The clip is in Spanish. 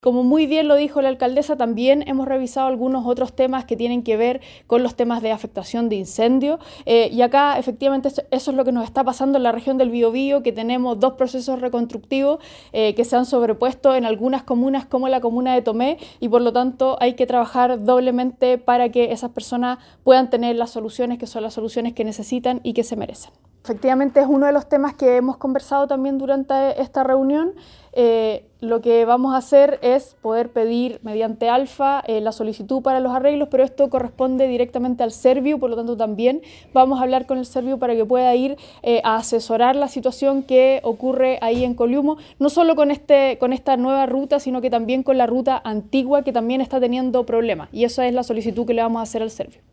Como muy bien lo dijo la alcaldesa, también hemos revisado algunos otros temas que tienen que ver con los temas de afectación de incendio y acá efectivamente eso es lo que nos está pasando en la región del Biobío, que tenemos dos procesos reconstructivos que se han sobrepuesto en algunas comunas como la comuna de Tomé y por lo tanto hay que trabajar doblemente para que esas personas puedan tener las soluciones que son las soluciones que necesitan y que se merecen. Efectivamente es uno de los temas que hemos conversado también durante esta reunión. Lo que vamos a hacer es poder pedir mediante ALFA la solicitud para los arreglos, pero esto corresponde directamente al Serviu, por lo tanto también vamos a hablar con el Serviu para que pueda ir a asesorar la situación que ocurre ahí en Coliumo, no solo con esta nueva ruta, sino que también con la ruta antigua que también está teniendo problemas, y esa es la solicitud que le vamos a hacer al Serviu.